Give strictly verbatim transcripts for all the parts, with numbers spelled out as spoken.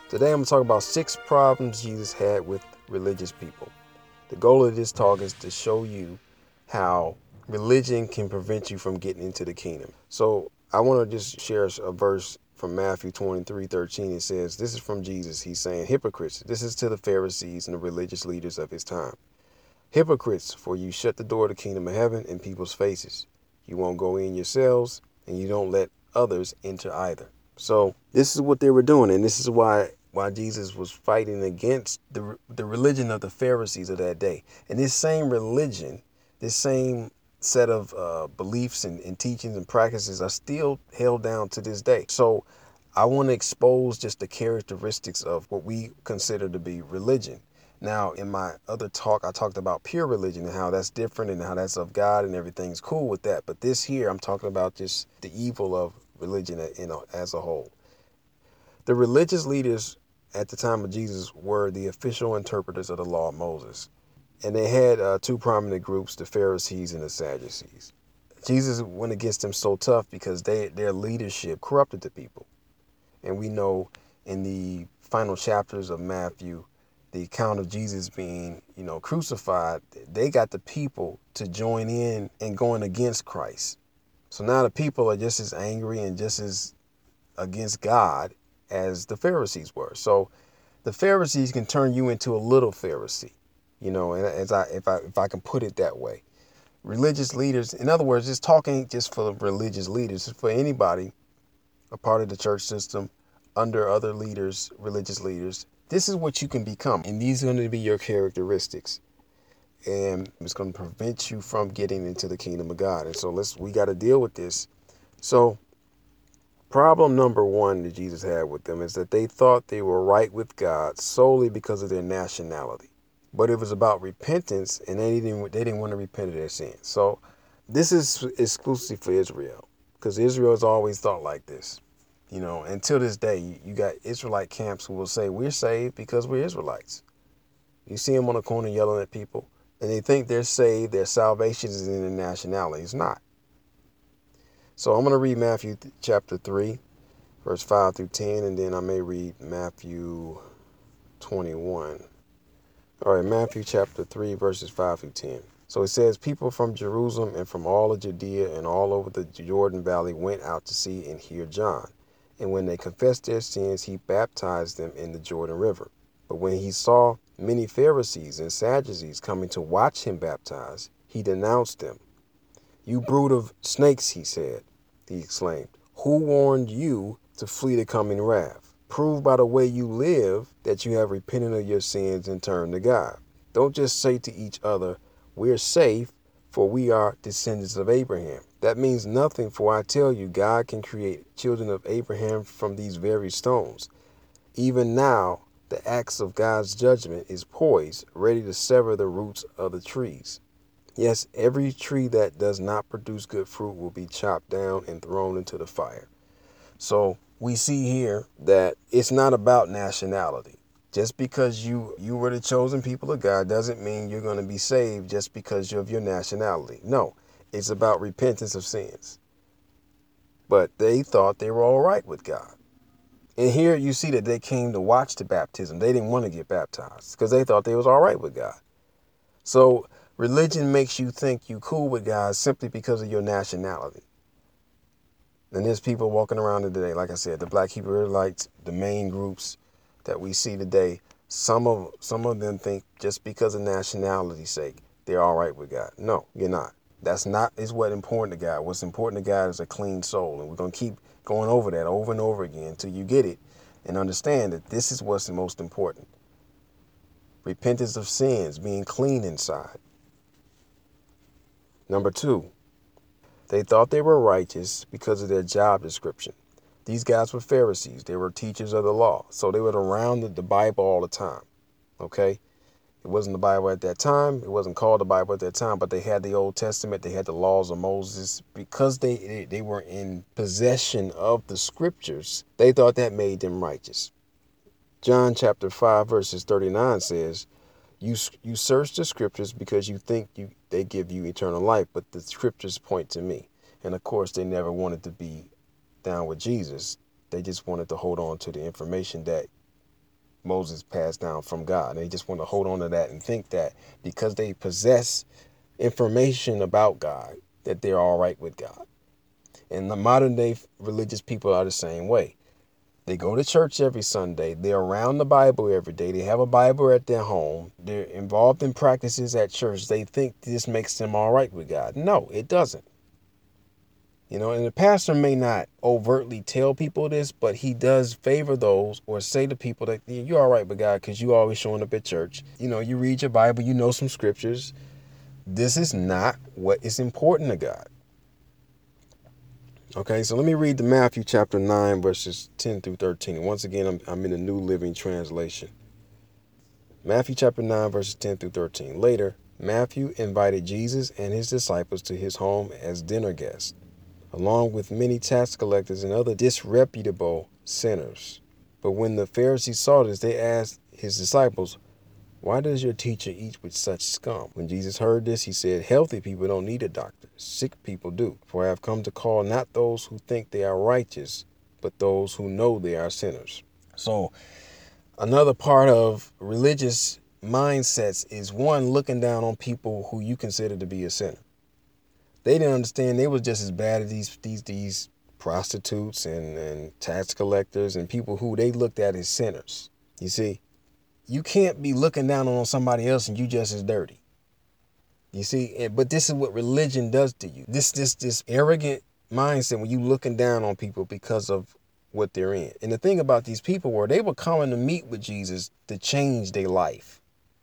Today I'm going to talk about six problems Jesus had with religious people. The goal of this talk is to show you how religion can prevent you from getting into the kingdom. So I want to just share a verse from Matthew twenty-three thirteen. It says, this is from Jesus. He's saying, hypocrites, this is to the Pharisees and the religious leaders of his time. Hypocrites, for you shut the door of the kingdom of heaven in people's faces. You won't go in yourselves, and you don't let others enter either. So this is what they were doing, and this is why why Jesus was fighting against the the religion of the Pharisees of that day. And this same religion, this same set of uh, beliefs and, and teachings and practices are still held down to this day. So I want to expose just the characteristics of what we consider to be religion. Now, in my other talk, I talked about pure religion and how that's different and how that's of God and everything's cool with that. But this here, I'm talking about just the evil of religion, you know, as a whole. The religious leaders at the time of Jesus were the official interpreters of the law of Moses. And they had uh, two prominent groups, the Pharisees and the Sadducees. Jesus went against them so tough because they, their leadership corrupted the people. And we know in the final chapters of Matthew, the account of Jesus being, you know, crucified, they got the people to join in and going against Christ. So now the people are just as angry and just as against God as the Pharisees were. So the Pharisees can turn you into a little Pharisee, you know, and as I if I if I can put it that way. Religious leaders, in other words, just talking just for religious leaders, for anybody a part of the church system under other leaders, religious leaders. This is what you can become, and these are going to be your characteristics, and it's going to prevent you from getting into the kingdom of God. And so let's we got to deal with this. So problem number one that Jesus had with them is that they thought they were right with God solely because of their nationality, but it was about repentance, and they didn't they didn't want to repent of their sins. So this is exclusive for Israel, because Israel has always thought like this. You know, until this day, you got Israelite camps who will say, we're saved because we're Israelites. You see them on the corner yelling at people, and they think they're saved, their salvation is in their nationality. It's not. So I'm going to read Matthew chapter three, verse five through ten, and then I may read Matthew twenty-one. All right, Matthew chapter three, verses five through ten. So it says, people from Jerusalem and from all of Judea and all over the Jordan Valley went out to see and hear John. And when they confessed their sins, he baptized them in the Jordan River. But when he saw many Pharisees and Sadducees coming to watch him baptize, he denounced them. You brood of snakes, he said, he exclaimed. Who warned you to flee the coming wrath? Prove by the way you live that you have repented of your sins and turned to God. Don't just say to each other, we're safe, for we are descendants of Abraham. That means nothing, for I tell you, God can create children of Abraham from these very stones. Even now, the axe of God's judgment is poised, ready to sever the roots of the trees. Yes, every tree that does not produce good fruit will be chopped down and thrown into the fire. So we see here that it's not about nationality. Just because you, you were the chosen people of God doesn't mean you're going to be saved just because of your nationality. No, it's about repentance of sins. But they thought they were all right with God. And here you see that they came to watch the baptism. They didn't want to get baptized because they thought they was all right with God. So religion makes you think you cool with God simply because of your nationality. And there's people walking around today, like I said, the Black Hebrew Israelites, the main groups that we see today. Some of some of them think just because of nationality's sake, they're all right with God. No, you're not. That's not is what important to God. What's important to God is a clean soul. And we're going to keep going over that over and over again until you get it and understand that this is what's the most important. Repentance of sins, being clean inside. Number two, they thought they were righteous because of their job description. These guys were Pharisees. They were teachers of the law. So they were around the Bible all the time. Okay? It wasn't the Bible at that time. It wasn't called the Bible at that time, but they had the Old Testament. They had the laws of Moses. Because they, they were in possession of the scriptures, they thought that made them righteous. John chapter five, verses thirty-nine says, You you search the scriptures because you think you they give you eternal life, but the scriptures point to me. And of course, they never wanted to be down with Jesus. They just wanted to hold on to the information that Moses passed down from God. And they just want to hold on to that and think that because they possess information about God, that they're all right with God. And the modern day religious people are the same way. They go to church every Sunday. They're around the Bible every day. They have a Bible at their home. They're involved in practices at church. They think this makes them all right with God. No, it doesn't. You know, and the pastor may not overtly tell people this, but he does favor those or say to people that you're all right with God because you always showing up at church. You know, you read your Bible, you know some scriptures. This is not what is important to God. Okay, so let me read the Matthew chapter nine, verses ten through thirteen. And once again, I'm, I'm in the New Living Translation. Matthew chapter nine, verses ten through thirteen. Later, Matthew invited Jesus and his disciples to his home as dinner guests, along with many tax collectors and other disreputable sinners. But when the Pharisees saw this, they asked his disciples, "Why does your teacher eat with such scum?" When Jesus heard this, he said, "Healthy people don't need a doctor. Sick people do. For I have come to call not those who think they are righteous, but those who know they are sinners." So another part of religious mindsets is one, looking down on people who you consider to be a sinner. They didn't understand they was just as bad as these these these prostitutes and, and tax collectors and people who they looked at as sinners. You see, you can't be looking down on somebody else and you just as dirty. You see, but this is what religion does to you. This this this arrogant mindset when you looking down on people because of what they're in. And the thing about these people were they were coming to meet with Jesus to change their life.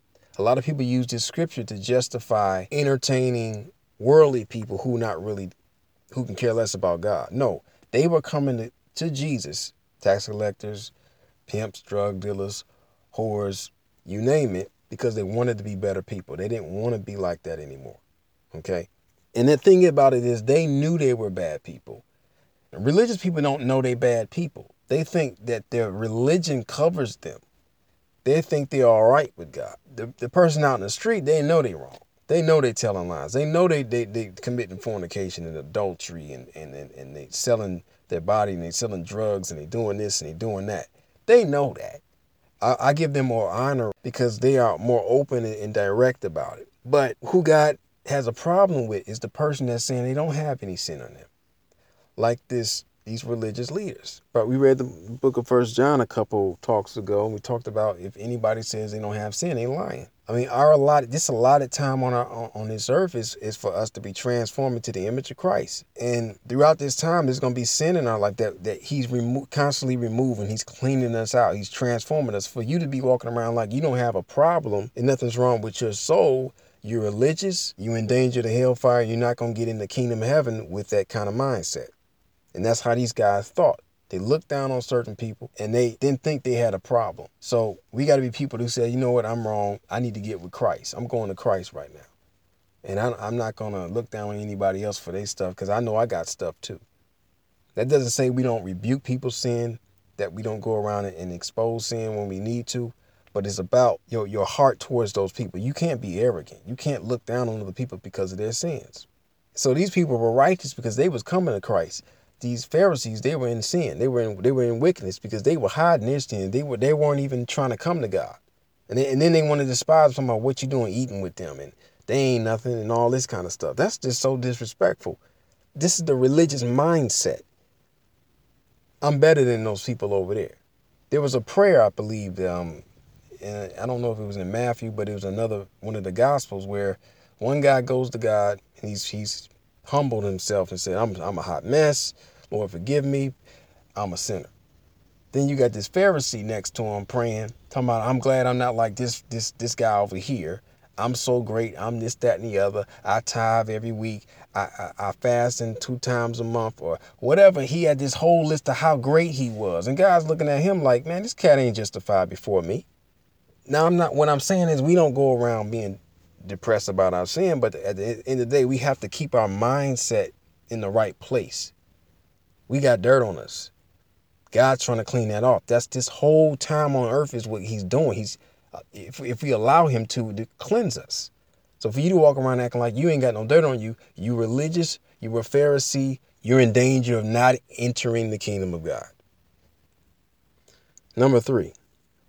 A lot of people use this scripture to justify entertaining worldly people who not really, who can care less about God. No, they were coming to, to Jesus, tax collectors, pimps, drug dealers, whores, you name it, because they wanted to be better people. They didn't want to be like that anymore. Okay. And the thing about it is they knew they were bad people. And religious people don't know they bad people. They think that their religion covers them. They think they're all right with God. The, the person out in the street, they know they wrong. They know they telling lies. They know they they they committing fornication and adultery and, and, and, and they selling their body and they selling drugs and they doing this and they doing that. They know that. I, I give them more honor because they are more open and, and direct about it. But who God has a problem with is the person that's saying they don't have any sin on them. Like this, these religious leaders. But we read the book of First John a couple talks ago, and we talked about if anybody says they don't have sin, they lying. I mean, our allotted, this allotted time on our on this earth is, is for us to be transformed into the image of Christ. And throughout this time, there's going to be sin in our life that, that he's remo- constantly removing. He's cleaning us out. He's transforming us. For you to be walking around like you don't have a problem and nothing's wrong with your soul, you're religious, you endanger the hellfire, you're not going to get in the kingdom of heaven with that kind of mindset. And that's how these guys thought. They looked down on certain people and they didn't think they had a problem. So we got to be people who say, you know what, I'm wrong. I need to get with Christ. I'm going to Christ right now. And I, I'm not going to look down on anybody else for their stuff because I know I got stuff too. That doesn't say we don't rebuke people's sin, that we don't go around and, and expose sin when we need to. But it's about your, your heart towards those people. You can't be arrogant. You can't look down on other people because of their sins. So these people were righteous because they was coming to Christ. These Pharisees, they were in sin. They were in they were in wickedness because they were hiding their sin. They were they weren't even trying to come to God. And, they, and then they want to despise them about what you doing eating with them and they ain't nothing and all this kind of stuff. That's just so disrespectful. This is the religious mindset. I'm better than those people over there. There was a prayer, I believe, um, and I don't know if it was in Matthew, but it was another one of the Gospels where one guy goes to God and he's he's humbled himself and said, I'm I'm a hot mess. Lord, forgive me. I'm a sinner. Then you got this Pharisee next to him praying, talking about, I'm glad I'm not like this this this guy over here. I'm so great. I'm this, that, and the other. I tithe every week. I, I, I fast in two times a month or whatever. He had this whole list of how great he was. And God's looking at him like, man, this cat ain't justified before me. Now, I'm not, what I'm saying is we don't go around being depressed about our sin, but at the end of the day, we have to keep our mindset in the right place. We got dirt on us. God's trying to clean that off. That's this whole time on earth is what he's doing. He's uh, if, if we allow him to, to cleanse us. So for you to walk around acting like you ain't got no dirt on you, you religious, you a Pharisee, you're in danger of not entering the kingdom of God. Number three,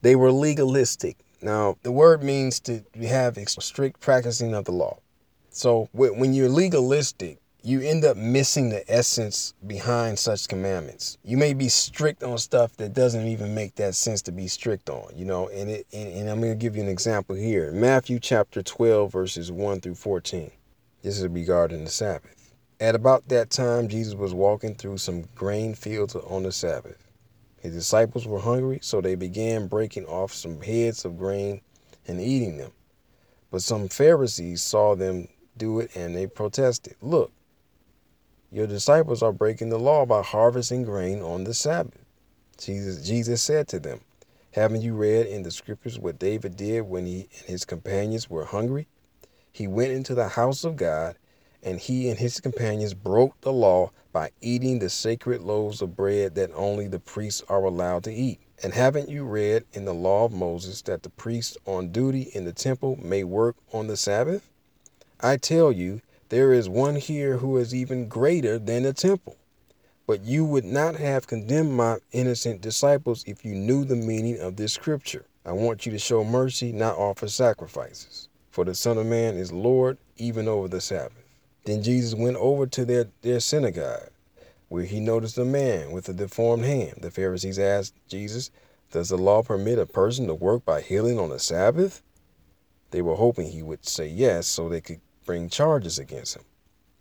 They were legalistic. Now, the word means to have a strict practicing of the law. So when you're legalistic, you end up missing the essence behind such commandments. You may be strict on stuff that doesn't even make that sense to be strict on, you know, and, it, and, and I'm going to give you an example here. Matthew chapter twelve, verses one through fourteen. This is regarding the Sabbath. At about that time, Jesus was walking through some grain fields on the Sabbath. His disciples were hungry, so they began breaking off some heads of grain and eating them. But some Pharisees saw them do it and they protested. Look, your disciples are breaking the law by harvesting grain on the Sabbath. Jesus, Jesus said to them, haven't you read in the scriptures what David did when he and his companions were hungry? He went into the house of God, and he and his companions broke the law by eating the sacred loaves of bread that only the priests are allowed to eat. And haven't you read in the law of Moses that the priests on duty in the temple may work on the Sabbath? I tell you, there is one here who is even greater than the temple. But you would not have condemned my innocent disciples if you knew the meaning of this scripture. I want you to show mercy, not offer sacrifices. For the Son of Man is Lord even over the Sabbath. Then Jesus went over to their, their synagogue, where he noticed a man with a deformed hand. The Pharisees asked Jesus, does the law permit a person to work by healing on the Sabbath? They were hoping he would say yes so they could bring charges against him.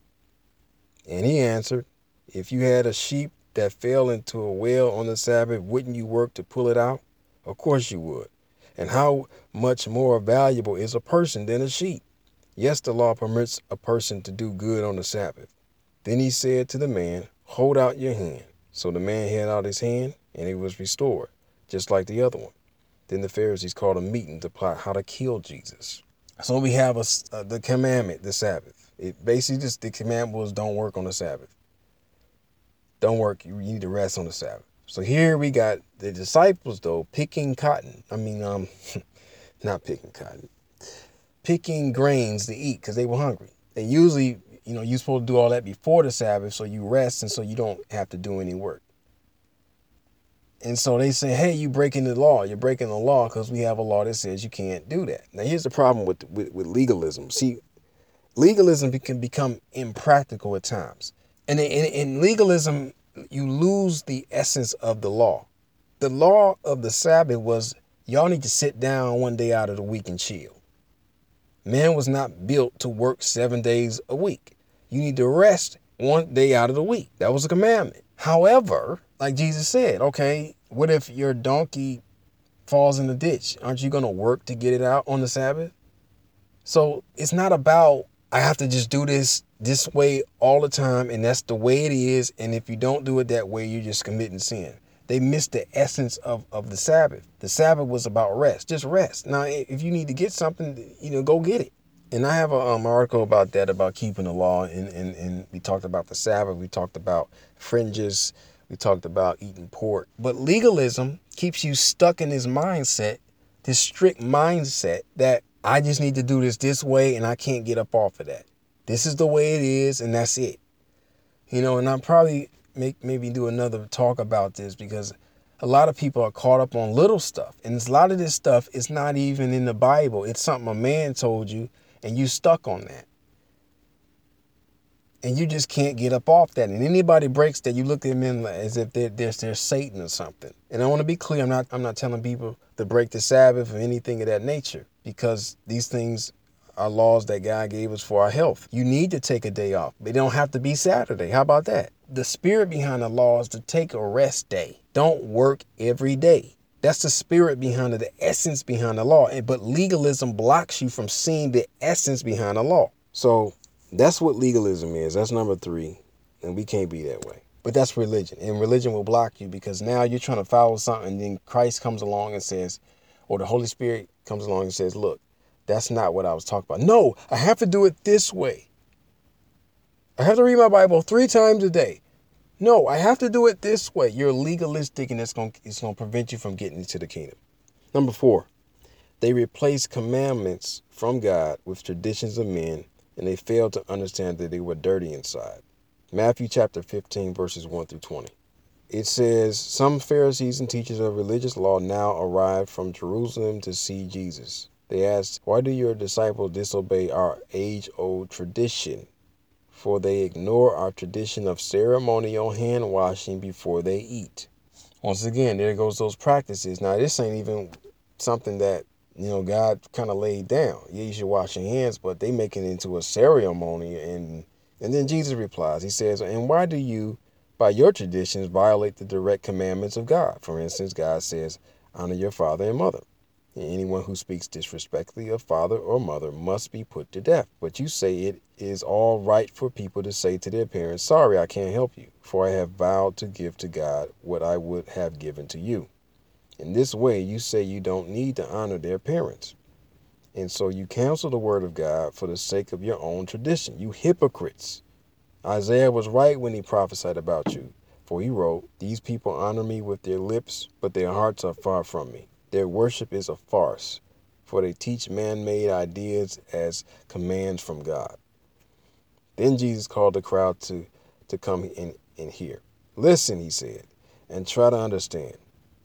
And he answered, if you had a sheep that fell into a well on the Sabbath, wouldn't you work to pull it out? Of course you would. And how much more valuable is a person than a sheep? Yes, the law permits a person to do good on the Sabbath. Then he said to the man, hold out your hand. So the man held out his hand, and it was restored, just like the other one. Then the Pharisees called a meeting to plot how to kill Jesus. So we have a, uh, the commandment, the Sabbath. It basically just, the commandment was don't work on the Sabbath. Don't work, you need to rest on the Sabbath. So here we got the disciples, though, picking cotton. I mean, um, not picking cotton. Picking grains to eat because they were hungry. And usually, you know, you're supposed to do all that before the Sabbath so you rest and so you don't have to do any work. And so they say, hey, you breaking the law. You're breaking the law because we have a law that says you can't do that. Now, here's the problem with, with, with legalism. See, legalism can become impractical at times. And in, in legalism, you lose the essence of the law. The law of the Sabbath was y'all need to sit down one day out of the week and chill. Man was not built to work seven days a week. You need to rest one day out of the week. That was a commandment. However, like Jesus said, okay, what if your donkey falls in the ditch? Aren't you going to work to get it out on the Sabbath? So it's not about, I have to just do this this way all the time, and that's the way it is. And if you don't do it that way, you're just committing sin. They missed the essence of, of the Sabbath. The Sabbath was about rest, just rest. Now, if you need to get something, you know, go get it. And I have an um, article about that, about keeping the law. And, and, and we talked about the Sabbath. We talked about fringes. We talked about eating pork. But legalism keeps you stuck in this mindset, this strict mindset that I just need to do this this way and I can't get up off of that. This is the way it is and that's it. You know, and I'll probably make maybe do another talk about this because a lot of people are caught up on little stuff. And a lot of this stuff is not even in the Bible. It's something a man told you and you stuck on that. And you just can't get up off that. And anybody breaks that, you look at them as if they're, they're, they're Satan or something. And I want to be clear, I'm not I'm not telling people to break the Sabbath or anything of that nature, because these things are laws that God gave us for our health. You need to take a day off. They don't have to be Saturday. How about that? The spirit behind the law is to take a rest day. Don't work every day. That's the spirit behind it, the essence behind the law. But legalism blocks you from seeing the essence behind the law. So that's what legalism is. That's number three. And we can't be that way. But that's religion. And religion will block you because now you're trying to follow something. And then Christ comes along and says, or the Holy Spirit comes along and says, look, that's not what I was talking about. No, I have to do it this way. I have to read my Bible three times a day. No, I have to do it this way. You're legalistic, and it's going it's going to prevent you from getting into the kingdom. Number four, they replace commandments from God with traditions of men, and they fail to understand that they were dirty inside. Matthew chapter fifteen, verses one through twenty. It says, some Pharisees and teachers of religious law now arrived from Jerusalem to see Jesus. They asked, why do your disciples disobey our age-old tradition? For they ignore our tradition of ceremonial hand washing before they eat. Once again, there goes those practices. Now, this ain't even something that, you know, God kind of laid down. Yeah, you should wash your hands, but they make it into a ceremony. And, and then Jesus replies, he says, and why do you, by your traditions, violate the direct commandments of God? For instance, God says, honor your father and mother. And anyone who speaks disrespectfully of father or mother must be put to death. But you say it is all right for people to say to their parents, sorry, I can't help you, for I have vowed to give to God what I would have given to you. In this way, you say you don't need to honor their parents. And so you cancel the word of God for the sake of your own tradition. You hypocrites. Isaiah was right when he prophesied about you. For he wrote, these people honor me with their lips, but their hearts are far from me. Their worship is a farce, for they teach man-made ideas as commands from God. Then Jesus called the crowd to, to come in and hear. Listen, he said, and try to understand.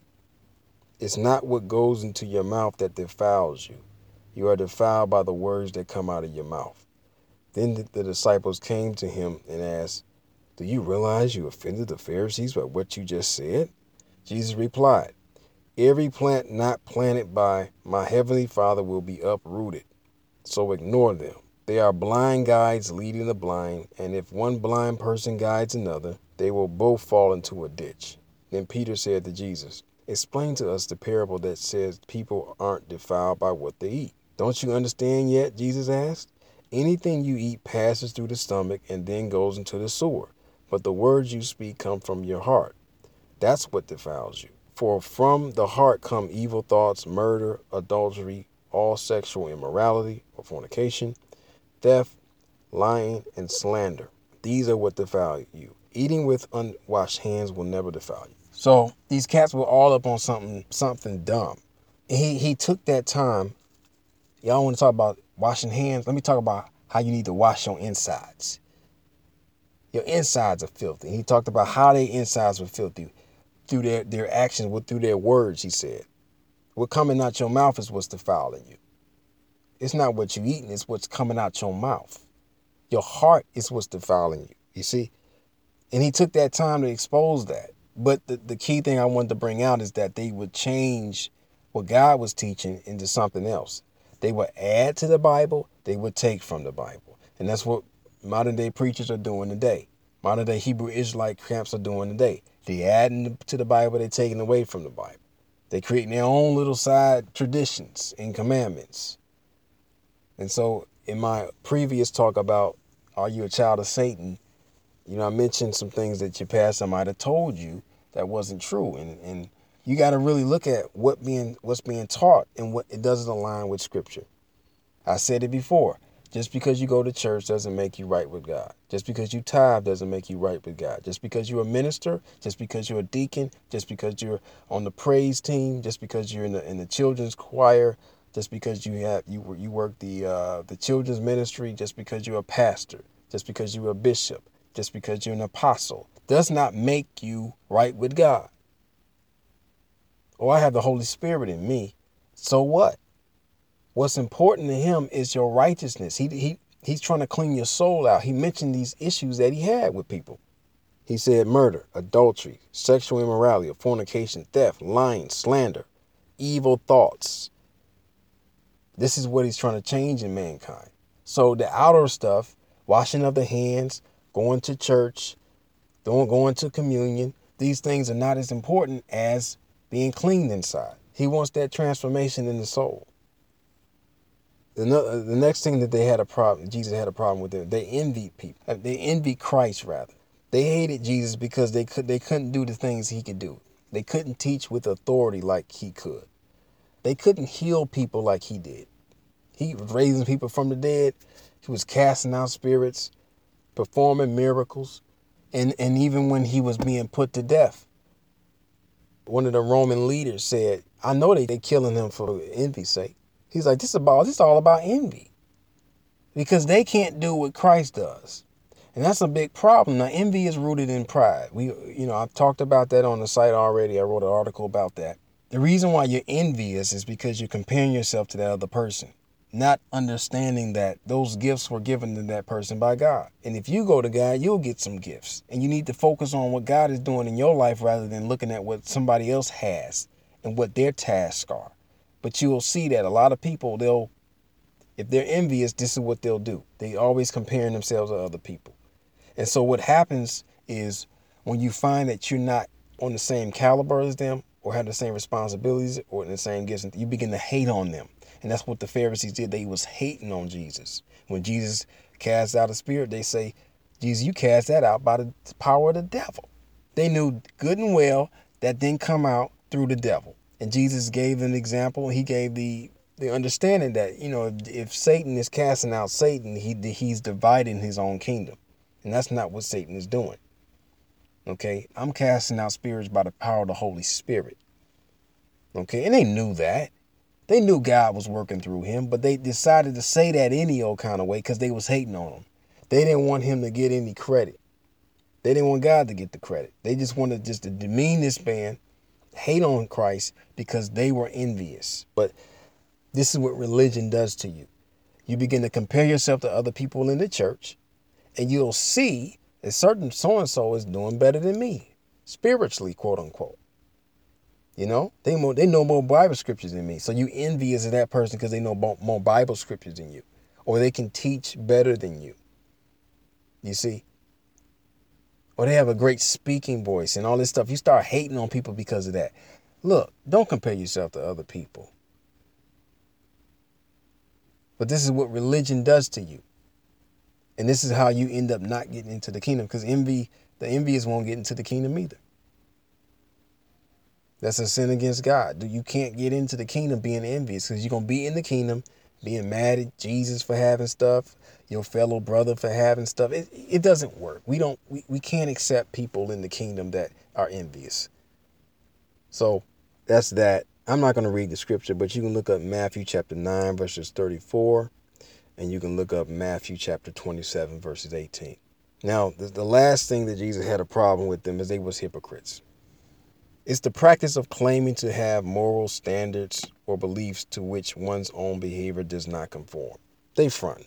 It's not what goes into your mouth that defiles you. You are defiled by the words that come out of your mouth. Then the, the disciples came to him and asked, do you realize you offended the Pharisees by what you just said? Jesus replied, every plant not planted by my heavenly Father will be uprooted, so ignore them. They are blind guides leading the blind, and if one blind person guides another, they will both fall into a ditch. Then Peter said to Jesus, explain to us the parable that says people aren't defiled by what they eat. Don't you understand yet? Jesus asked. Anything you eat passes through the stomach and then goes into the sewer, but the words you speak come from your heart. That's what defiles you. For from the heart come evil thoughts, murder, adultery, all sexual immorality or fornication, theft, lying, and slander. These are what defile you. Eating with unwashed hands will never defile you. So these cats were all up on something, something dumb. He he took that time. Y'all want to talk about washing hands? Let me talk about how you need to wash your insides. Your insides are filthy. He talked about how their insides were filthy through their, their actions, through their words, he said. What coming out your mouth is what's defiling you. It's not what you eating, it's what's coming out your mouth. Your heart is what's defiling you, you see? And he took that time to expose that. But the, the key thing I wanted to bring out is that they would change what God was teaching into something else. They would add to the Bible, they would take from the Bible. And that's what modern day preachers are doing today. Modern day Hebrew Israelite camps are doing today. They adding to the Bible, they taking away from the Bible. They creating their own little side traditions and commandments. And so in my previous talk about, are you a child of Satan? You know, I mentioned some things that your pastor might have told you that wasn't true. And, and you got to really look at what being what's being taught and what it doesn't align with Scripture. I said it before. Just because you go to church doesn't make you right with God. Just because you tithe doesn't make you right with God. Just because you're a minister, just because you're a deacon, just because you're on the praise team, just because you're in the in the children's choir, just because you have you you work the uh, the children's ministry, just because you're a pastor, just because you're a bishop, just because you're an apostle, does not make you right with God. Oh, I have the Holy Spirit in me. So what? What's important to him is your righteousness. He he he's trying to clean your soul out. He mentioned these issues that he had with people. He said murder, adultery, sexual immorality, fornication, theft, lying, slander, evil thoughts. This is what he's trying to change in mankind. So the outer stuff, washing of the hands, going to church, going going to communion, these things are not as important as being clean inside. He wants that transformation in the soul. The, the next thing that they had a problem, Jesus had a problem with them, they envied people. They envied Christ, rather. They hated Jesus because they could they couldn't do the things he could do. They couldn't teach with authority like he could. They couldn't heal people like he did. He was raising people from the dead. He was casting out spirits, performing miracles. And, and even when he was being put to death, one of the Roman leaders said, I know they they killing him for envy's sake. He's like, this is about this is all about envy. Because they can't do what Christ does. And that's a big problem. Now, envy is rooted in pride. We, you know, I've talked about that on the site already. I wrote an article about that. The reason why you're envious is because you're comparing yourself to that other person, not understanding that those gifts were given to that person by God. And if you go to God, you'll get some gifts. And you need to focus on what God is doing in your life rather than looking at what somebody else has and what their tasks are. But you'll see that a lot of people, they'll, if they're envious, this is what they'll do. They always comparing themselves to other people. And so what happens is when you find that you're not on the same caliber as them or have the same responsibilities or the same gifts, you begin to hate on them. And that's what the Pharisees did. They was hating on Jesus. When Jesus cast out a spirit, they say, Jesus, you cast that out by the power of the devil. They knew good and well that didn't come out through the devil. And Jesus gave an example. He gave the the understanding that, you know, if, if Satan is casting out Satan, he he's dividing his own kingdom. And that's not what Satan is doing. Okay, I'm casting out spirits by the power of the Holy Spirit. Okay, and they knew that. They knew God was working through him, but they decided to say that any old kind of way because they was hating on him. They didn't want him to get any credit. They didn't want God to get the credit. They just wanted just to demean this man, hate on Christ because they were envious. But this is what religion does to you. You begin to compare yourself to other people in the church, and you'll see that certain so-and-so is doing better than me, spiritually, quote unquote. You know, they more, they know more Bible scriptures than me. So you envious of that person because they know more Bible scriptures than you, or they can teach better than you. You see? Or they have a great speaking voice and all this stuff. You start hating on people because of that. Look, don't compare yourself to other people. But this is what religion does to you. And this is how you end up not getting into the kingdom, because envy, the envious won't get into the kingdom either. That's a sin against God. You can't get into the kingdom being envious, because you're going to be in the kingdom being mad at Jesus for having stuff, your fellow brother for having stuff. It, it doesn't work. We don't, we, we can't accept people in the kingdom that are envious. So that's that. I'm not going to read the scripture, but you can look up Matthew chapter nine, verses thirty-four. And you can look up Matthew chapter twenty-seven, verses eighteen. Now, the, the last thing that Jesus had a problem with them is they was hypocrites. It's the practice of claiming to have moral standards or beliefs to which one's own behavior does not conform. They front.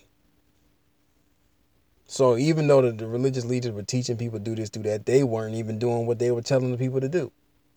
So even though the, the religious leaders were teaching people do this, do that, they weren't even doing what they were telling the people to do.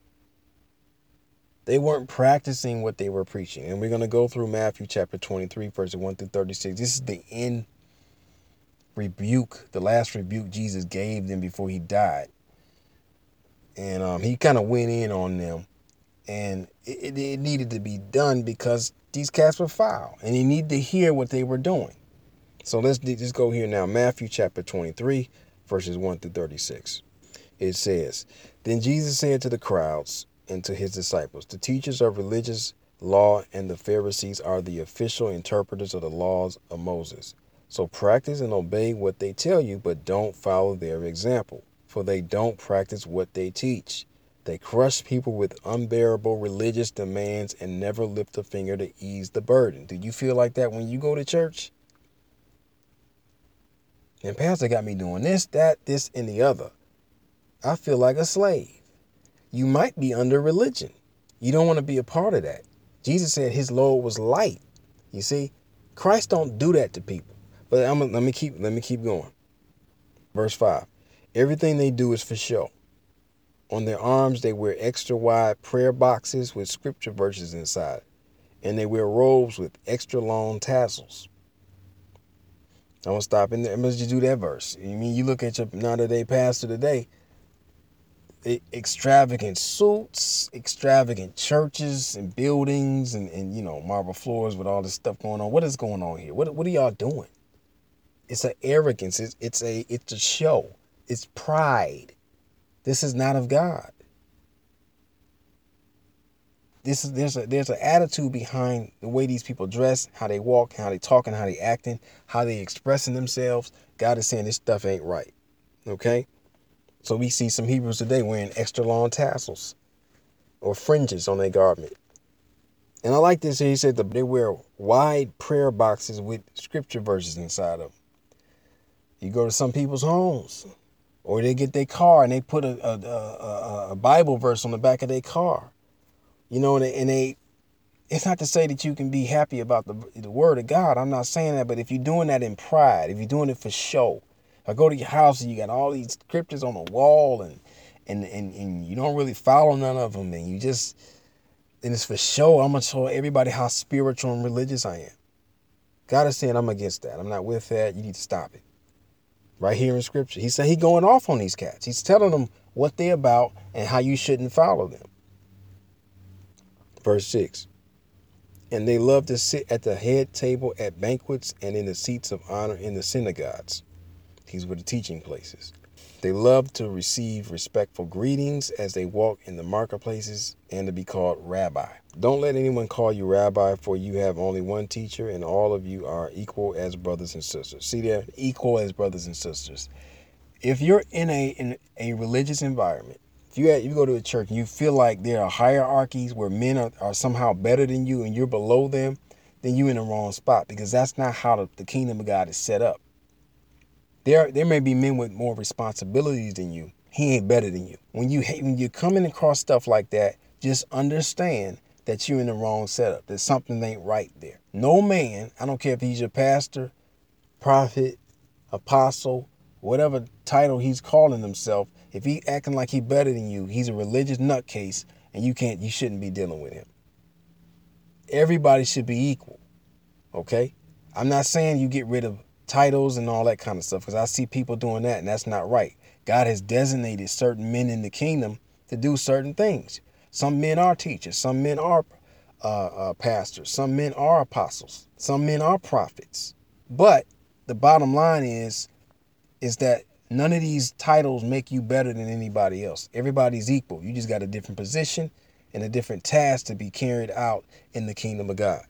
They weren't practicing what they were preaching. And we're going to go through Matthew chapter twenty-three, verses one through thirty-six. This is the end rebuke, the last rebuke Jesus gave them before he died. And um, he kind of went in on them. And it, it needed to be done because these cats were foul. And he needed to hear what they were doing. So let's just go here now. Matthew chapter twenty-three, verses one through thirty-six. It says, Then Jesus said to the crowds and to his disciples, the teachers of religious law and the Pharisees are the official interpreters of the laws of Moses. So practice and obey what they tell you, but don't follow their example, for they don't practice what they teach. They crush people with unbearable religious demands and never lift a finger to ease the burden. Do you feel like that when you go to church? And pastor got me doing this, that, this, and the other. I feel like a slave. You might be under religion. You don't want to be a part of that. Jesus said his load was light. You see, Christ don't do that to people. But I'm, let me keep let me keep going. Verse five. Everything they do is for show. On their arms, they wear extra wide prayer boxes with scripture verses inside. And they wear robes with extra long tassels. I'm going to stop in there. Let's just do that verse. You mean you look at your now-to-day pastor today, extravagant suits, extravagant churches and buildings and, and, you know, marble floors with all this stuff going on. What is going on here? What what are y'all doing? It's an arrogance. It's, it's a it's a show. It's pride. This is not of God. This is there's a there's an attitude behind the way these people dress, how they walk, how they talking, how they acting, how they expressing themselves. God is saying this stuff ain't right. Okay? So we see some Hebrews today wearing extra long tassels or fringes on their garment. And I like this. He said that they wear wide prayer boxes with scripture verses inside of them. You go to some people's homes, or they get their car and they put a, a, a, a Bible verse on the back of their car. You know, and they, and they, it's not to say that you can be happy about the, the word of God. I'm not saying that, but if you're doing that in pride, if you're doing it for show, I go to your house and you got all these scriptures on the wall and, and, and, and you don't really follow none of them, and you just, and it's for show, I'm going to show everybody how spiritual and religious I am. God is saying I'm against that. I'm not with that. You need to stop it. Right here in scripture. He said he's going off on these cats. He's telling them what they're about and how you shouldn't follow them. Verse six. And they love to sit at the head table at banquets and in the seats of honor in the synagogues. These were the teaching places. They love to receive respectful greetings as they walk in the marketplaces and to be called rabbi. Don't let anyone call you rabbi, for you have only one teacher and all of you are equal as brothers and sisters. See there? Equal as brothers and sisters. If you're in a in a religious environment, if you, you go to a church and you feel like there are hierarchies where men are, are somehow better than you and you're below them, then you're in the wrong spot, because that's not how the, the kingdom of God is set up. There, there may be men with more responsibilities than you. He ain't better than you. When you when you're coming across stuff like that, just understand that you're in the wrong setup. That something ain't right there. No man, I don't care if he's your pastor, prophet, apostle, whatever title he's calling himself, if he acting like he better than you, he's a religious nutcase, and you can't, you shouldn't be dealing with him. Everybody should be equal. Okay? I'm not saying you get rid of titles and all that kind of stuff, because I see people doing that, and that's not right. God has designated certain men in the kingdom to do certain things. Some men are teachers, some men are uh, uh, pastors, some men are apostles, some men are prophets. But the bottom line is, is that none of these titles make you better than anybody else. Everybody's equal. You just got a different position and a different task to be carried out in the kingdom of God.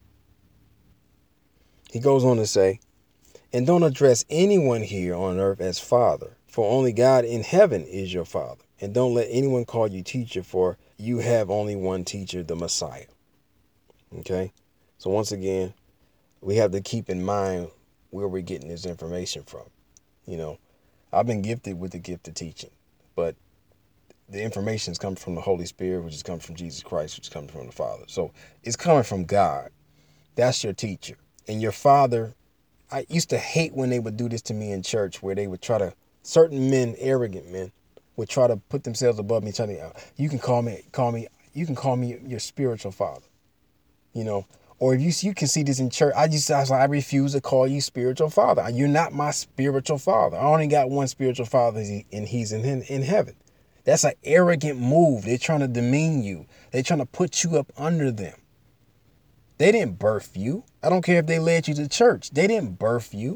He goes on to say, and don't address anyone here on earth as father, for only God in heaven is your father. And don't let anyone call you teacher, for you have only one teacher, the Messiah. Okay? So once again, we have to keep in mind where we're getting this information from. You know, I've been gifted with the gift of teaching, but the information is coming from the Holy Spirit, which is coming from Jesus Christ, which is coming from the Father. So it's coming from God. That's your teacher. And your father, I used to hate when they would do this to me in church, where they would try to, certain men, arrogant men, would try to put themselves above me, trying to, you can call me, call me, you can call me your spiritual father, you know, or if you you can see this in church. I just, I was like, I refuse to call you spiritual father. You're not my spiritual father. I only got one spiritual father, and he's in in heaven. That's an arrogant move. They're trying to demean you. They're trying to put you up under them. They didn't birth you. I don't care if they led you to church. They didn't birth you.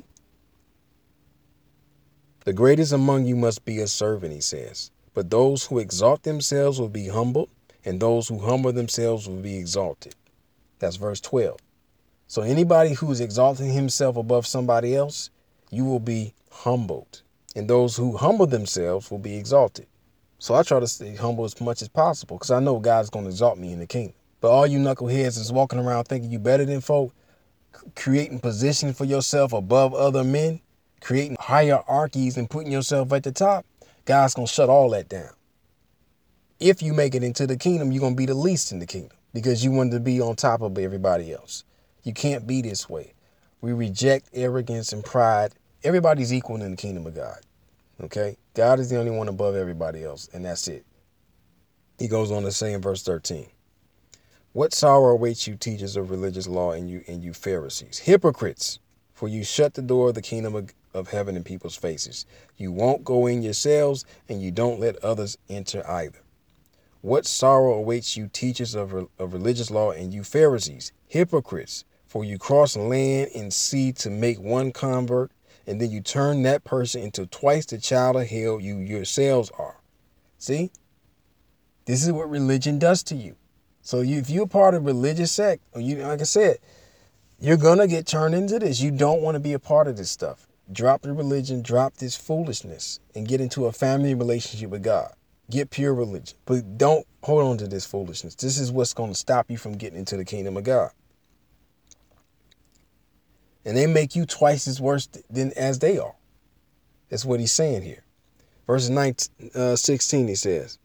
The greatest among you must be a servant, he says. But those who exalt themselves will be humbled, and those who humble themselves will be exalted. That's verse twelve. So anybody who's exalting himself above somebody else, you will be humbled. And those who humble themselves will be exalted. So I try to stay humble as much as possible, because I know God's going to exalt me in the kingdom. But all you knuckleheads is walking around thinking you better than folk, creating positions for yourself above other men, creating hierarchies and putting yourself at the top, God's going to shut all that down. If you make it into the kingdom, you're going to be the least in the kingdom, because you wanted to be on top of everybody else. You can't be this way. We reject arrogance and pride. Everybody's equal in the kingdom of God. Okay? God is the only one above everybody else, and that's it. He goes on to say in verse thirteen, what sorrow awaits you, teachers of religious law, and you and you Pharisees, hypocrites, for you shut the door of the kingdom of, of heaven in people's faces. You won't go in yourselves, and you don't let others enter either. What sorrow awaits you, teachers of, of religious law, and you Pharisees, hypocrites, for you cross land and sea to make one convert, and then you turn that person into twice the child of hell you yourselves are. See? This is what religion does to you. So you, if you're part of a religious sect, or you, like I said, you're going to get turned into this. You don't want to be a part of this stuff. Drop the religion, drop this foolishness, and get into a family relationship with God. Get pure religion. But don't hold on to this foolishness. This is what's going to stop you from getting into the kingdom of God. And they make you twice as worse than as they are. That's what he's saying here. Verse nineteen, uh, sixteen, he says,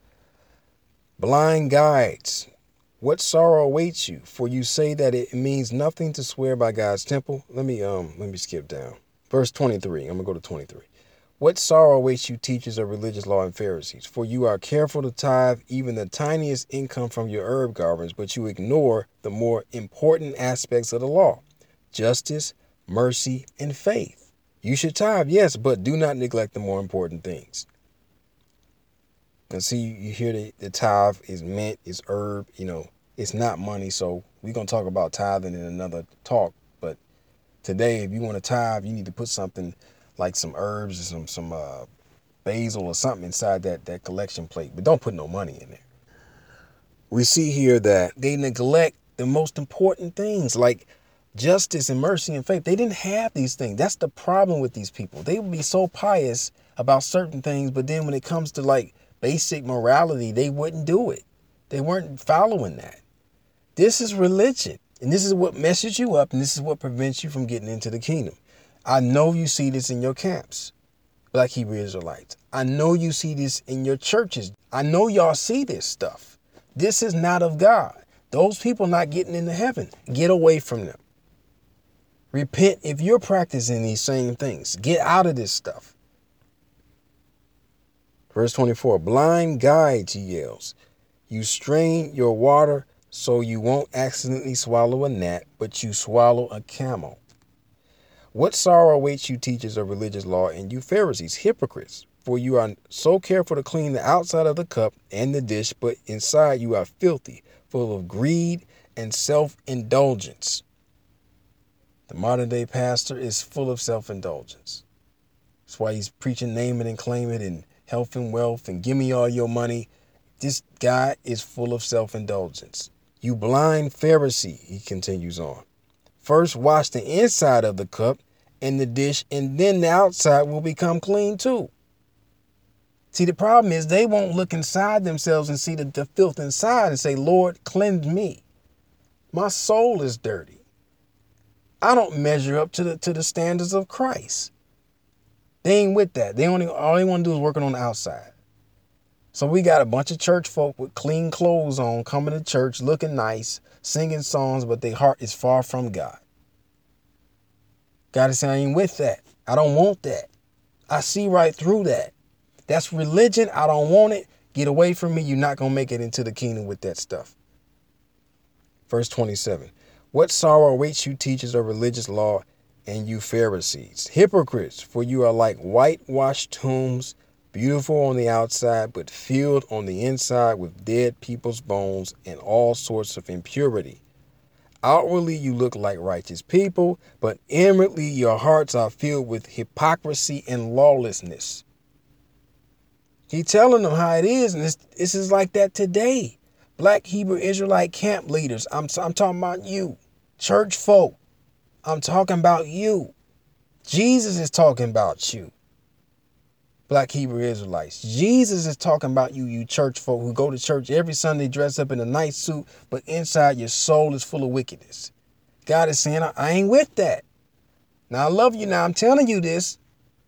blind guides, what sorrow awaits you? For you say that it means nothing to swear by God's temple. Let me um let me skip down. Verse twenty-three. I'm gonna go to twenty-three. What sorrow awaits you, teachers of religious law and Pharisees? For you are careful to tithe even the tiniest income from your herb gardens, but you ignore the more important aspects of the law: justice, mercy, and faith. You should tithe, yes, but do not neglect the more important things. And see, you hear the, the tithe is mint, is herb, you know, it's not money. So we're going to talk about tithing in another talk. But today, if you want to tithe, you need to put something like some herbs or some some uh, basil or something inside that, that collection plate. But don't put no money in there. We see here that they neglect the most important things like justice and mercy and faith. They didn't have these things. That's the problem with these people. They would be so pious about certain things, but then when it comes to like basic morality, they wouldn't do it. They weren't following that. This is religion. And this is what messes you up. And this is what prevents you from getting into the kingdom. I know you see this in your camps, Black Hebrew Israelites. I know you see this in your churches. I know y'all see this stuff. This is not of God. Those people not getting into heaven. Get away from them. Repent if you're practicing these same things. Get out of this stuff. Verse twenty-four, blind guides, he yells. You strain your water so you won't accidentally swallow a gnat, but you swallow a camel. What sorrow awaits you, teachers of religious law, and you Pharisees, hypocrites, for you are so careful to clean the outside of the cup and the dish, but inside you are filthy, full of greed and self-indulgence. The modern day pastor is full of self-indulgence. That's why he's preaching name it and claim it and health and wealth and give me all your money. This guy is full of self-indulgence. You blind Pharisee, he continues on. First wash the inside of the cup and the dish, and then the outside will become clean too. See, the problem is they won't look inside themselves and see the, the filth inside and say, Lord, cleanse me. My soul is dirty. I don't measure up to the to the standards of Christ. They ain't with that. They only all they want to do is working on the outside. So we got a bunch of church folk with clean clothes on, coming to church, looking nice, singing songs, but their heart is far from God. God is saying, I ain't with that. I don't want that. I see right through that. That's religion. I don't want it. Get away from me. You're not going to make it into the kingdom with that stuff. Verse twenty-seven. What sorrow awaits you, teachers of religious law, and you Pharisees, hypocrites, for you are like whitewashed tombs, beautiful on the outside, but filled on the inside with dead people's bones and all sorts of impurity. Outwardly, you look like righteous people, but inwardly, your hearts are filled with hypocrisy and lawlessness. He's telling them how it is, and this, this is like that today. Black Hebrew Israelite camp leaders, I'm, I'm talking about you. Church folk, I'm talking about you. Jesus is talking about you. Black Hebrew Israelites. Jesus is talking about you, you church folk who go to church every Sunday, dress up in a nice suit, but inside your soul is full of wickedness. God is saying, I ain't with that. Now, I love you now. I'm telling you this,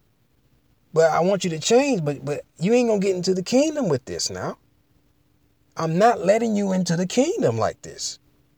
but I want you to change, but, but you ain't going to get into the kingdom with this now. I'm not letting you into the kingdom like this.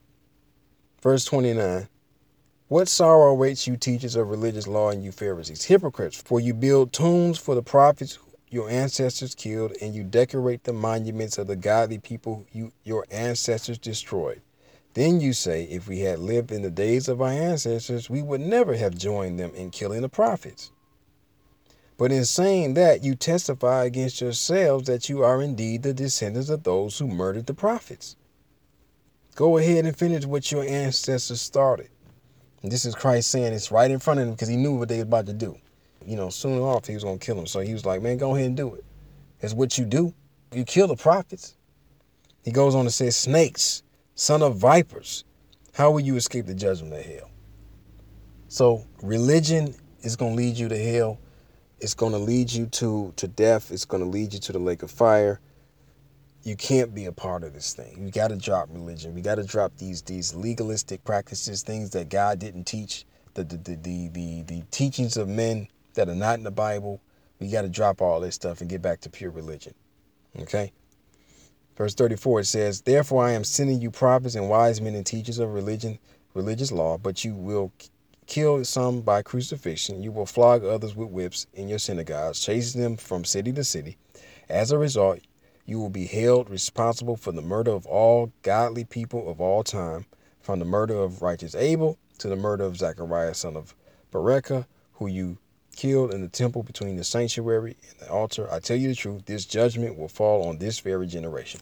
Verse twenty-nine. What sorrow awaits you, teachers of religious law, and you Pharisees, hypocrites, for you build tombs for the prophets your ancestors killed, and you decorate the monuments of the godly people you your ancestors destroyed. Then you say, if we had lived in the days of our ancestors, we would never have joined them in killing the prophets. But in saying that, you testify against yourselves that you are indeed the descendants of those who murdered the prophets. Go ahead and finish what your ancestors started. And this is Christ saying it's right in front of him because he knew what they were about to do. You know, soon off he was going to kill him. So he was like, man, go ahead and do it. That's what you do. You kill the prophets. He goes on to say, snakes, son of vipers, how will you escape the judgment of hell? So religion is going to lead you to hell. It's going to lead you to, to death. It's going to lead you to the lake of fire. You can't be a part of this thing. You got to drop religion. We got to drop these these legalistic practices, things that God didn't teach, the the, the the the the teachings of men that are not in the Bible. We got to drop all this stuff and get back to pure religion. Okay? Verse thirty-four, it says, therefore I am sending you prophets and wise men and teachers of religion, religious law, but you will kill some by crucifixion. You will flog others with whips in your synagogues, chasing them from city to city. As a result, you will be held responsible for the murder of all godly people of all time, from the murder of righteous Abel to the murder of Zachariah, son of Berechiah, who you killed in the temple between the sanctuary and the altar. I tell you the truth, this judgment will fall on this very generation.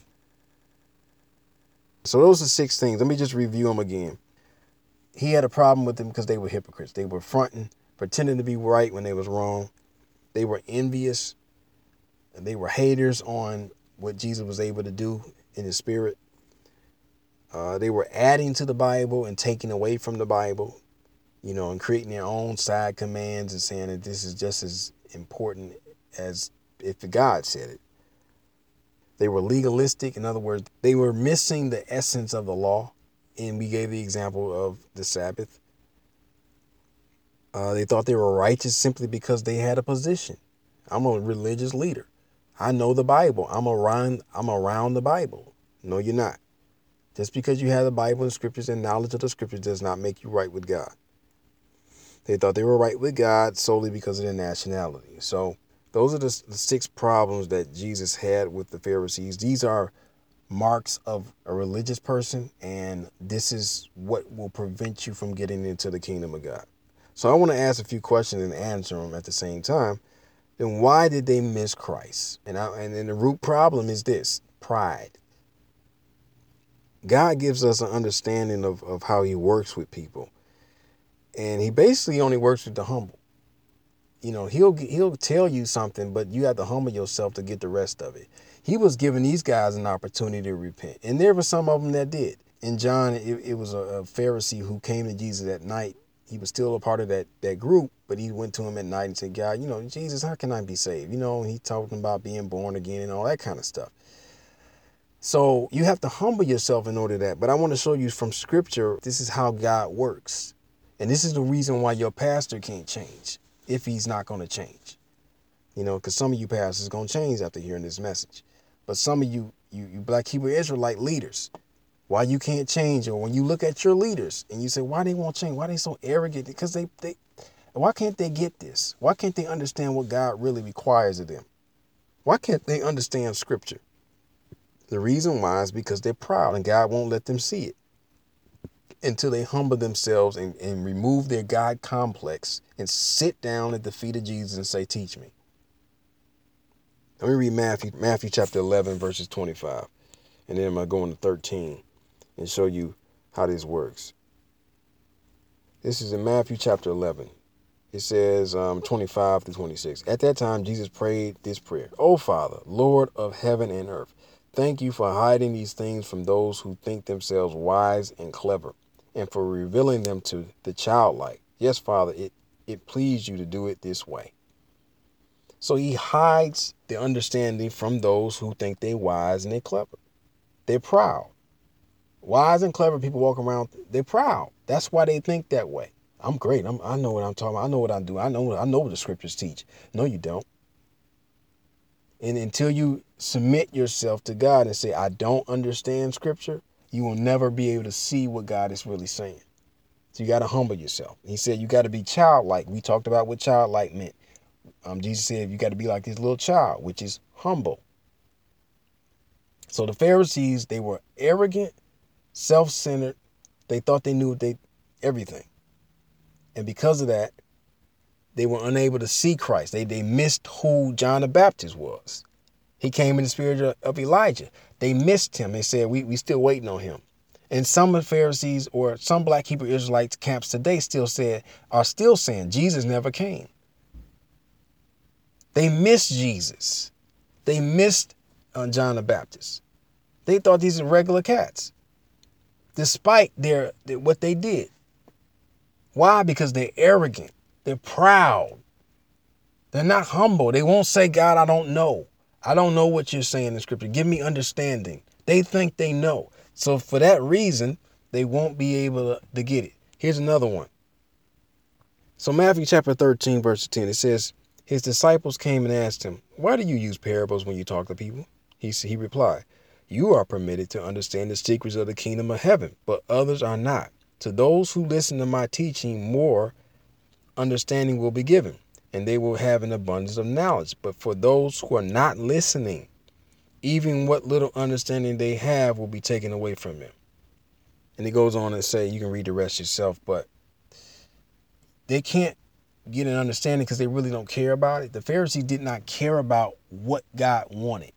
So those are six things. Let me just review them again. He had a problem with them because they were hypocrites. They were fronting, pretending to be right when they was wrong. They were envious. And they were haters on what Jesus was able to do in his spirit. Uh, they were adding to the Bible and taking away from the Bible, you know, and creating their own side commands and saying that this is just as important as if God said it. They were legalistic. In other words, they were missing the essence of the law. And we gave the example of the Sabbath. Uh, they thought they were righteous simply because they had a position. I'm a religious leader. I know the Bible. I'm around, I'm around the Bible. No, you're not. Just because you have the Bible and scriptures and knowledge of the scriptures does not make you right with God. They thought they were right with God solely because of their nationality. So those are the, the six problems that Jesus had with the Pharisees. These are marks of a religious person, and this is what will prevent you from getting into the kingdom of God. So I want to ask a few questions and answer them at the same time. Then why did they miss Christ? And, I, and, and the root problem is this: pride. God gives us an understanding of, of how he works with people. And he basically only works with the humble. You know, he'll he'll tell you something, but you have to humble yourself to get the rest of it. He was giving these guys an opportunity to repent. And there were some of them that did. In John, it, it was a, a Pharisee who came to Jesus at night. He was still a part of that, that group, but he went to him at night and said, God, you know, Jesus, how can I be saved? You know, he talking about being born again and all that kind of stuff. So you have to humble yourself in order to that. But I want to show you from scripture, this is how God works. And this is the reason why your pastor can't change if he's not going to change. You know, because some of you pastors are going to change after hearing this message. But some of you, you, you Black Hebrew Israelite leaders, why you can't change, or when you look at your leaders and you say, why they won't change? Why they so arrogant? Because they, they, why can't they get this? Why can't they understand what God really requires of them? Why can't they understand scripture? The reason why is because they're proud and God won't let them see it until they humble themselves and, and remove their God complex and sit down at the feet of Jesus and say, teach me. Let me read Matthew, Matthew chapter eleven, verses twenty-five. And then I'm going to go into thirteen and show you how this works. This is in Matthew chapter eleven. It says um, twenty-five to twenty-six. At that time, Jesus prayed this prayer. O Father, Lord of heaven and earth, thank you for hiding these things from those who think themselves wise and clever, and for revealing them to the childlike. Yes, Father, it, it pleased you to do it this way. So he hides the understanding from those who think they're wise and they're clever. They're proud. Wise and clever people walk around, they're proud. That's why they think that way. I'm great. I'm, I know what I'm talking about. I know what I do. I know, I know what the scriptures teach. No, you don't. And until you submit yourself to God and say, I don't understand scripture, you will never be able to see what God is really saying. So you got to humble yourself. He said you got to be childlike. We talked about what childlike meant. Um, Jesus said you got to be like this little child, which is humble. So the Pharisees, they were arrogant, self-centered. They thought they knew they everything. And because of that, they were unable to see Christ. They, they missed who John the Baptist was. He came in the spirit of, of Elijah. They missed him. They said, we we still waiting on him. And some of the Pharisees or some Black Hebrew Israelites camps today still said, are still saying Jesus never came. They missed Jesus. They missed uh, John the Baptist. They thought these are regular cats, despite their, their what they did. Why? Because they're arrogant. They're proud. They're not humble. They won't say, God, I don't know. I don't know what you're saying in scripture. Give me understanding. They think they know. So for that reason, they won't be able to, to get it. Here's another one. So Matthew chapter thirteen, verse ten, it says, his disciples came and asked him, why do you use parables when you talk to people? He, he replied, you are permitted to understand the secrets of the kingdom of heaven, but others are not. To those who listen to my teaching, more understanding will be given, and they will have an abundance of knowledge. But for those who are not listening, even what little understanding they have will be taken away from them. And it goes on and say, you can read the rest yourself, but they can't get an understanding because they really don't care about it. The Pharisees did not care about what God wanted.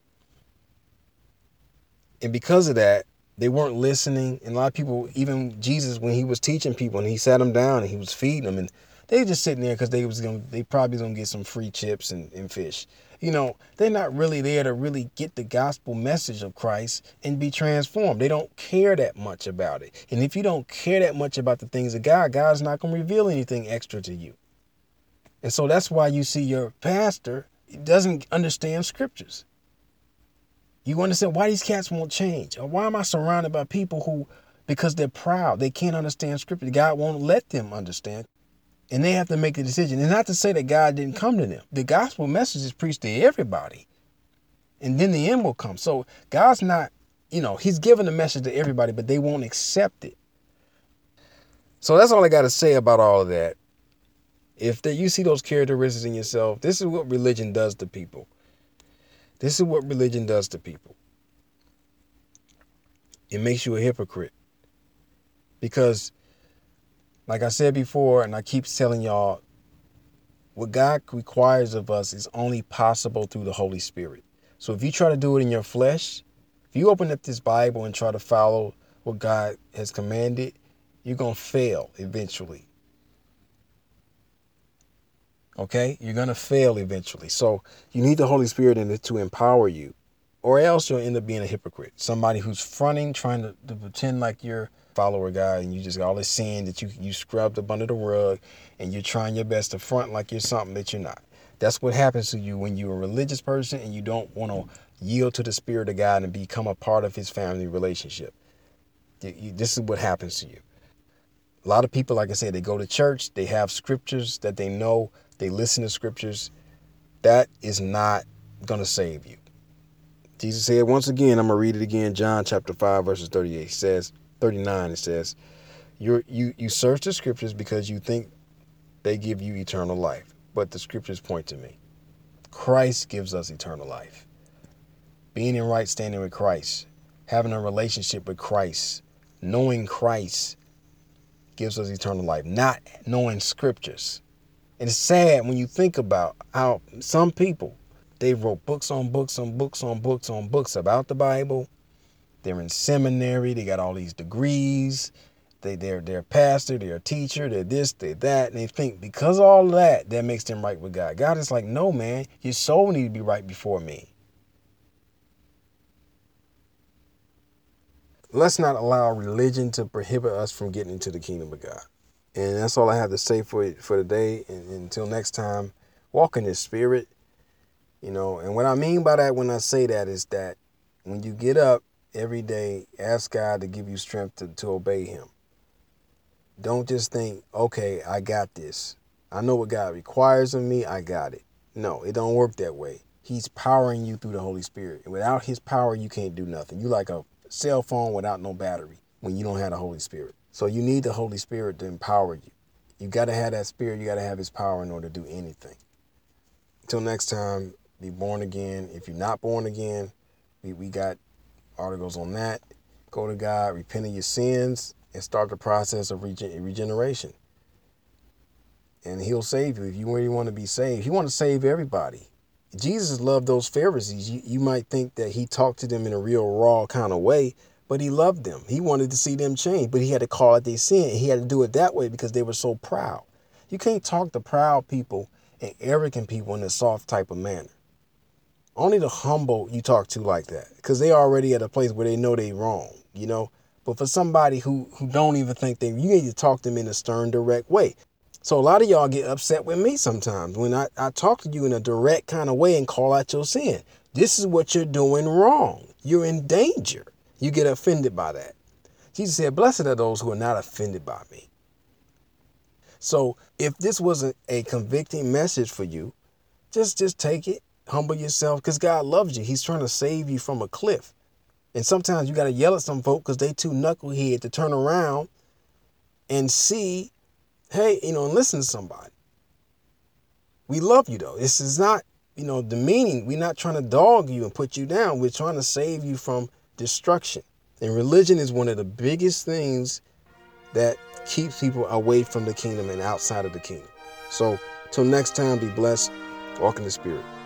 And because of that, they weren't listening. And a lot of people, even Jesus, when he was teaching people and he sat them down and he was feeding them, and they were just sitting there because they was going they probably going to get some free chips and, and fish. You know, they're not really there to really get the gospel message of Christ and be transformed. They don't care that much about it. And if you don't care that much about the things of God, God's not going to reveal anything extra to you. And so that's why you see your pastor doesn't understand scriptures. You understand why these cats won't change? Or why am I surrounded by people who, because they're proud, they can't understand scripture. God won't let them understand. And they have to make the decision. And not to say that God didn't come to them. The gospel message is preached to everybody. And then the end will come. So God's not, you know, he's giving the message to everybody, but they won't accept it. So that's all I got to say about all of that. If the, you see those characteristics in yourself, this is what religion does to people. This is what religion does to people. It makes you a hypocrite. Because, like I said before, and I keep telling y'all, what God requires of us is only possible through the Holy Spirit. So if you try to do it in your flesh, if you open up this Bible and try to follow what God has commanded, you're going to fail eventually. Okay, you're going to fail eventually. So you need the Holy Spirit in it to empower you, or else you'll end up being a hypocrite. Somebody who's fronting, trying to, to pretend like you're a follower of God, and you just got all this sin that you, you scrubbed up under the rug, and you're trying your best to front like you're something that you're not. That's what happens to you when you're a religious person and you don't want to yield to the Spirit of God and become a part of his family relationship. You, you, this is what happens to you. A lot of people, like I said, they go to church, they have scriptures that they know, they listen to scriptures. That is not going to save you. Jesus said, once again, I'm going to read it again, John chapter five, verses thirty-eight. It says, thirty-nine, it says, You're, you, you search the scriptures because you think they give you eternal life, but the scriptures point to me. Christ gives us eternal life. Being in right standing with Christ, having a relationship with Christ, knowing Christ gives us eternal life, not knowing scriptures. And it's sad when you think about how some people, they wrote books on books on books on books on books about the Bible. They're in seminary. They got all these degrees. They, they're, they're a pastor. They're a teacher. They're this, they're that. And they think because of all of that, that makes them right with God. God is like, no, man, your soul need to be right before me. Let's not allow religion to prohibit us from getting into the kingdom of God. And that's all I have to say for for today. And, and until next time, walk in his spirit. You know, and what I mean by that when I say that is that when you get up every day, ask God to give you strength to, to obey him. Don't just think, okay, I got this. I know what God requires of me. I got it. No, it don't work that way. He's powering you through the Holy Spirit. And without his power, you can't do nothing. You like a cell phone without no battery when you don't have the Holy Spirit. So you need the Holy Spirit to empower you. You got to have that spirit. You got to have his power in order to do anything. Until next time, be born again. If you're not born again, we, we got articles on that. Go to God, repent of your sins, and start the process of regen- regeneration. And he'll save you if you really want to be saved. He wants to save everybody. Jesus loved those Pharisees. You, you might think that he talked to them in a real raw kind of way, but he loved them. He wanted to see them change, but he had to call out their sin. He had to do it that way because they were so proud. You can't talk to proud people and arrogant people in a soft type of manner. Only the humble you talk to like that because they already at a place where they know they wrong, you know. But for somebody who, who don't even think they, you need to talk to them in a stern, direct way. So a lot of y'all get upset with me sometimes when I, I talk to you in a direct kind of way and call out your sin. This is what you're doing wrong. You're in danger. You get offended by that. Jesus said, blessed are those who are not offended by me. So if this wasn't a convicting message for you, just just take it, humble yourself, because God loves you. He's trying to save you from a cliff. And sometimes you got to yell at some folk because they too knucklehead to turn around and see, hey, you know, and listen to somebody. We love you, though. This is not, you know, demeaning. We're not trying to dog you and put you down. We're trying to save you from destruction. And religion is one of the biggest things that keeps people away from the kingdom and outside of the kingdom. So till next time, be blessed. Walk in the Spirit.